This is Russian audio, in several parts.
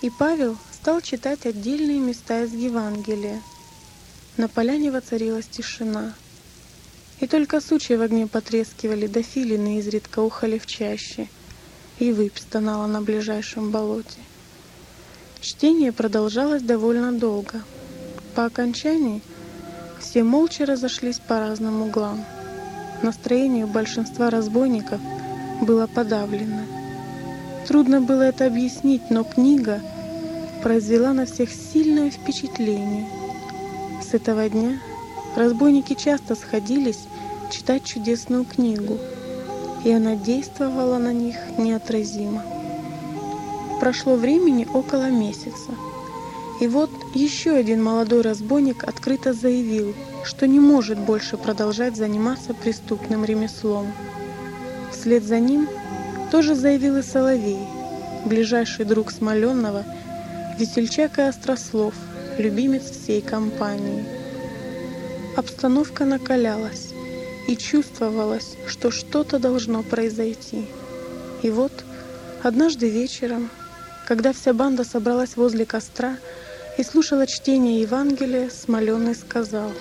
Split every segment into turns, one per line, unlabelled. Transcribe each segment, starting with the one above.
И Павел стал читать отдельные места из Евангелия. На поляне воцарилась тишина. И только сучья в огне потрескивали, да филины изредка ухали в чаще, и выпь стонала на ближайшем болоте. Чтение продолжалось довольно долго. По окончании все молча разошлись по разным углам. Настроение у большинства разбойников было подавлено. Трудно было это объяснить, но книга произвела на всех сильное впечатление. С этого дня разбойники часто сходились читать чудесную книгу, и она действовала на них неотразимо. Прошло времени около месяца, и вот еще один молодой разбойник открыто заявил, что не может больше продолжать заниматься преступным ремеслом. Вслед за ним тоже заявил и Соловей, ближайший друг Смоленного, весельчак и острослов, любимец всей компании. Обстановка накалялась, и чувствовалось, что что-то должно произойти. И вот однажды вечером, когда вся банда собралась возле костра и слушала чтение Евангелия, Смоленный сказал: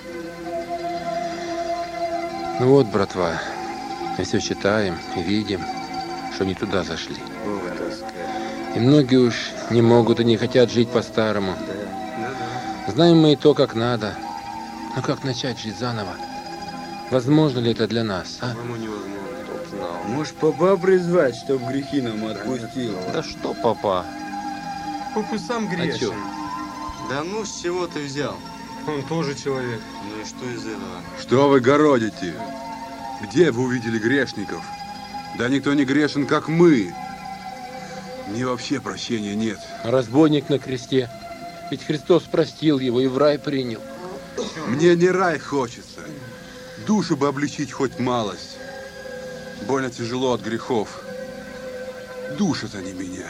«Ну вот, братва, мы все читаем и видим, что не туда зашли. И многие уж не могут и не хотят жить по-старому. Знаем мы и то, как надо. Но как начать жить заново? Возможно ли это для нас, а?
Может, папа призвать, чтоб грехи нам отпустил?
Да что папа?
Папа сам грешен.
Да ну, с чего ты взял?
Он тоже человек.
Ну и что из этого?
Что вы городите? Где вы увидели грешников? Да никто не грешен, как мы. Мне вообще прощения нет.
Разбойник на кресте. Ведь Христос простил его и в рай принял.
Мне не рай хочется. Душу бы облегчить хоть малость. Больно тяжело от грехов. Душат они меня.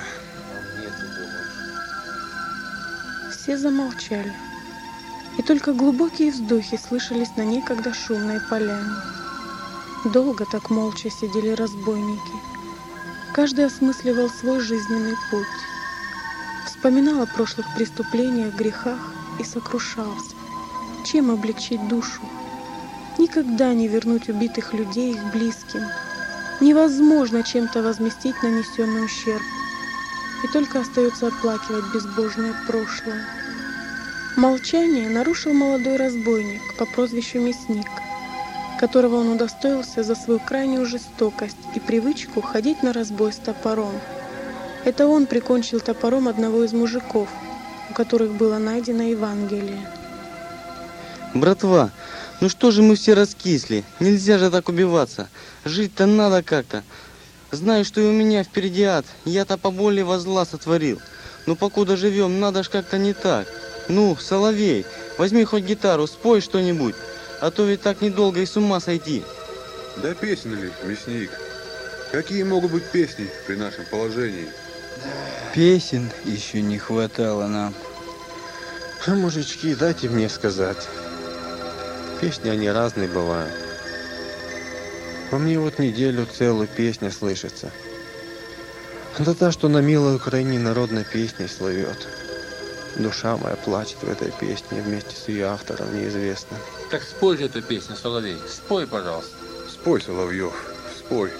Все замолчали, и только глубокие вздохи слышались на некогда шумной поляне. Долго так молча сидели разбойники. Каждый осмысливал свой жизненный путь. Вспоминал о прошлых преступлениях, грехах и сокрушался. Чем облегчить душу? Никогда не вернуть убитых людей их близким. Невозможно чем-то возместить нанесенный ущерб. И только остается оплакивать безбожное прошлое. Молчание нарушил молодой разбойник по прозвищу Мясник, которого он удостоился за свою крайнюю жестокость и привычку ходить на разбой с топором. Это он прикончил топором одного из мужиков, у которых было найдено Евангелие.
Братва, ну что же мы все раскисли? Нельзя же так убиваться. Жить-то надо как-то. Знаю, что и у меня впереди ад. Я-то поболее во зла сотворил. Но покуда живем, надо ж как-то не так. Ну, Соловей, возьми хоть гитару, спой что-нибудь. А то ведь так недолго и с ума сойти.
Да песни ли, Мясник? Какие могут быть песни при нашем положении?
Песен еще не хватало нам.
Мужички, дайте мне сказать. Песни, они разные бывают. Во мне вот неделю целую песня слышится. Да та, что на милой Украине народной песней слывет. Душа моя плачет в этой песне вместе с ее автором неизвестным. Так спой же эту песню, Соловей. Спой, пожалуйста.
Спой, Соловьев, спой.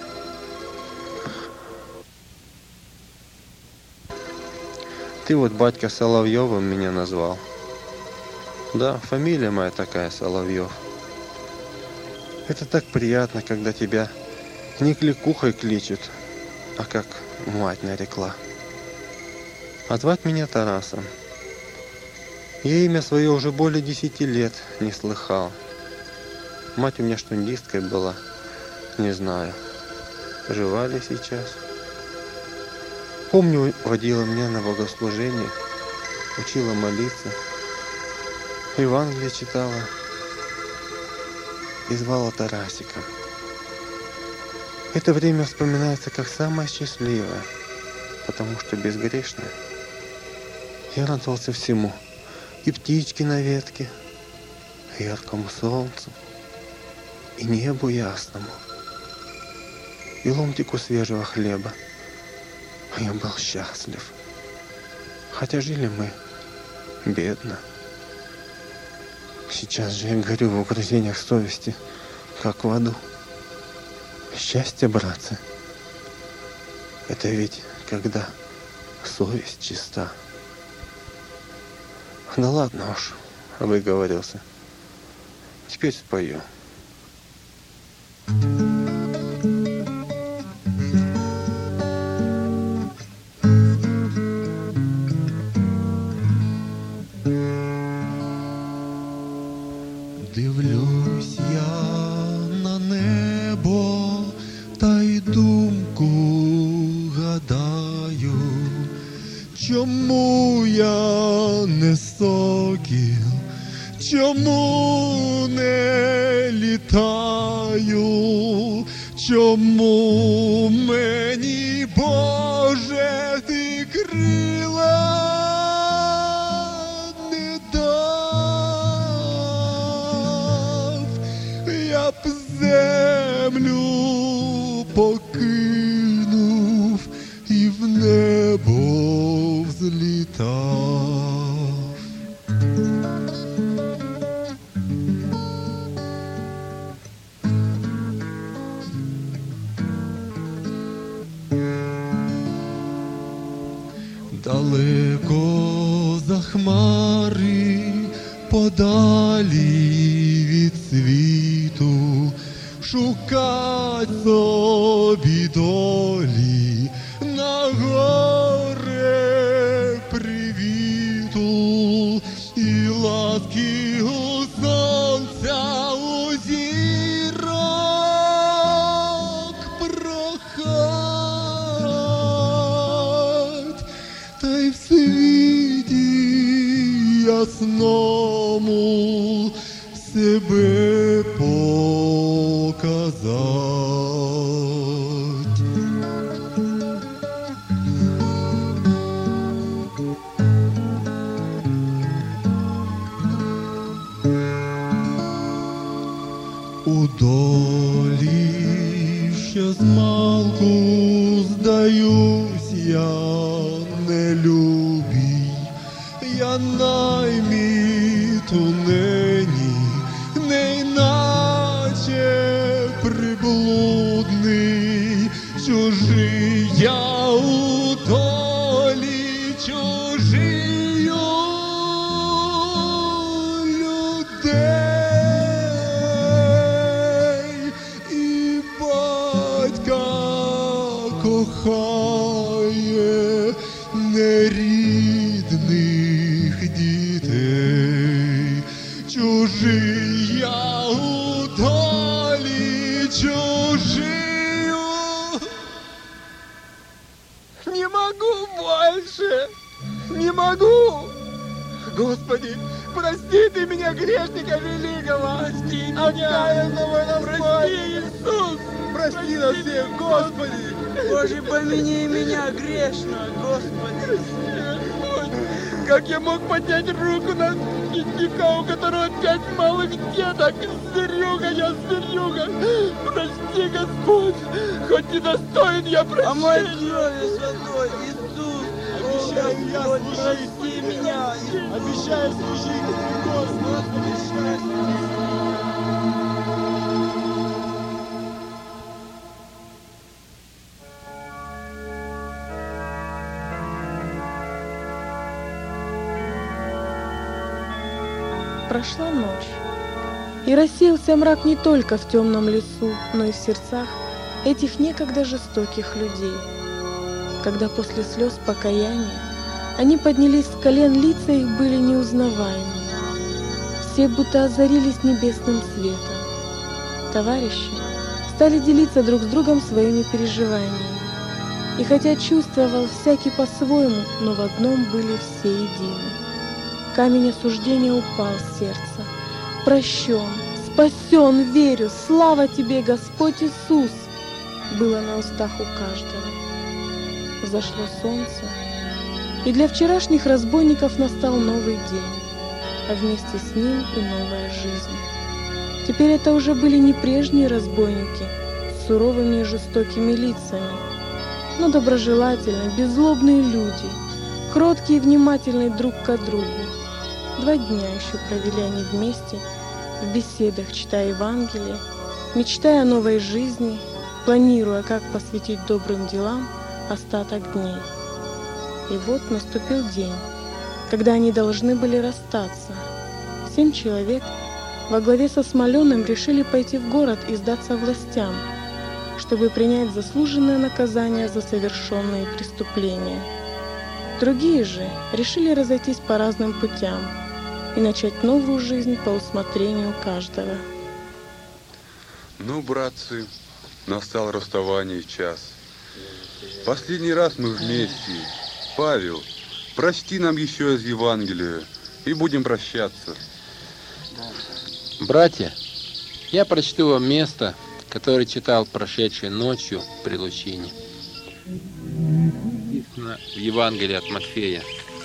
Ты вот, батька, Соловьевым меня назвал. Да, фамилия моя такая, Соловьев. Это так приятно, когда тебя не кликухой кличут, а как мать нарекла. А звать меня Тарасом. Я имя свое уже более 10 лет не слыхал. Мать у меня штундисткой была, не знаю, жива ли сейчас. Помню, водила меня на богослужение, учила молиться, Евангелие читала и звала Тарасиком. Это время вспоминается как самое счастливое, потому что безгрешное. Я радовался всему, и птички на ветке, и яркому солнцу, и небу ясному, и ломтику свежего хлеба. А я был счастлив. Хотя жили мы бедно. Сейчас же я горю в угрызениях совести, как в аду. Счастье, братцы, это ведь когда совесть чиста. Да ладно уж, выговорился. Теперь спою.
Дивлюсь я на небо, та й думку гадаю, чому я не сокіл, чому не літаю, чому мені, Боже, ти крила не дав, я б землю покинув і в небо взлітав. Далеко за хмари, подалі від світу, шукать собі долі на горе привіту і ласки у сонця, у зірок прохать, та й в світі ясному себе показать. У долі ще змалку здаюсь я нелюбій, я найміт у нині, не іначе приблудний, чужий я у долі, чужий у людей, і батька кохає нерідних дітей, чужий я у долі, чужий у...
Не могу больше! Не могу! Господи, прости ты меня, грешника великого! Прости меня! Прости, Иисус! Прости нас всех, Господи!
Боже, помяни меня, грешно, Господи!
Как я мог поднять руку на бедняка, у которого 5 малых деток? Зверюга я, зверюга! Прости, Господь! Хоть недостоин я прощения!
А мой крови святой, Иисус!
Обещаю я
Господь,
служить!
прости меня!
Обещаю служить! Господи, счастье!
Прошла ночь, и рассеялся мрак не только в темном лесу, но и в сердцах этих некогда жестоких людей. Когда после слез покаяния они поднялись с колен, лица их были неузнаваемы. Все будто озарились небесным светом. Товарищи стали делиться друг с другом своими переживаниями. И хотя чувствовал всякий по-своему, но в одном были все едины. Камень осуждения упал с сердца. Прощен, спасен, верю, слава Тебе, Господь Иисус, было на устах у каждого. Взошло солнце, и для вчерашних разбойников настал новый день, а вместе с ним и новая жизнь. Теперь это уже были не прежние разбойники с суровыми и жестокими лицами, но доброжелательные, беззлобные люди, кроткий и внимательный друг к другу. 2 дня еще провели они вместе, в беседах, читая Евангелие, мечтая о новой жизни, планируя, как посвятить добрым делам остаток дней. И вот наступил день, когда они должны были расстаться. 7 человек во главе со Смоленым решили пойти в город и сдаться властям, чтобы принять заслуженное наказание за совершенные преступления. Другие же решили разойтись по разным путям и начать новую жизнь по усмотрению каждого.
Ну, братцы, настал расставание час. Последний раз мы вместе. Павел, прости нам еще из Евангелия, и будем прощаться.
Братья, я прочту вам место, которое читал прошедшей ночью при лучине. Написано в Евангелии от Матфея.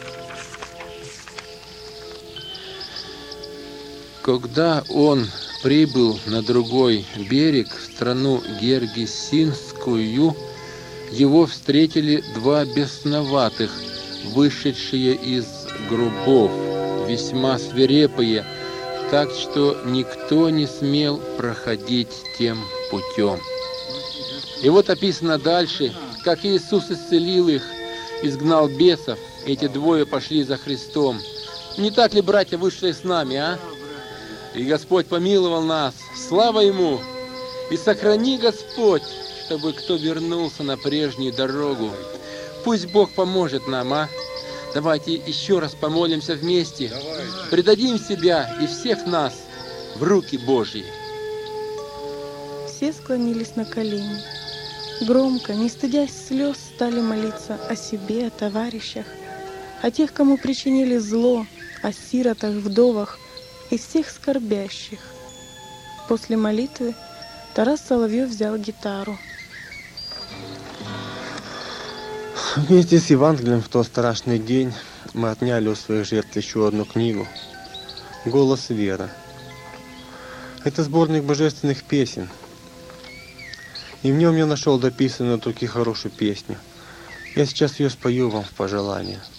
Когда он прибыл на другой берег, в страну Гергесинскую, его встретили 2 бесноватых, вышедшие из гробов, весьма свирепые, так что никто не смел проходить тем путем. И вот описано дальше, как Иисус исцелил их, изгнал бесов, эти 2 пошли за Христом. Не так ли, братья, вышли с нами, а? И Господь помиловал нас, слава Ему! И сохрани, Господь, чтобы кто вернулся на прежнюю дорогу. Пусть Бог поможет нам, а? Давайте еще раз помолимся вместе. Предадим себя и всех нас в руки Божьи.
Все склонились на колени. Громко, не стыдясь слез, стали молиться о себе, о товарищах, о тех, кому причинили зло, о сиротах, вдовах и всех скорбящих. После молитвы Тарас Соловьев взял гитару.
Вместе с Евангелием в тот страшный день мы отняли у своих жертв еще одну книгу «Голос веры». Это сборник божественных песен. И в нем я нашел дописанную такую хорошую песню. Я сейчас ее спою вам в пожелание.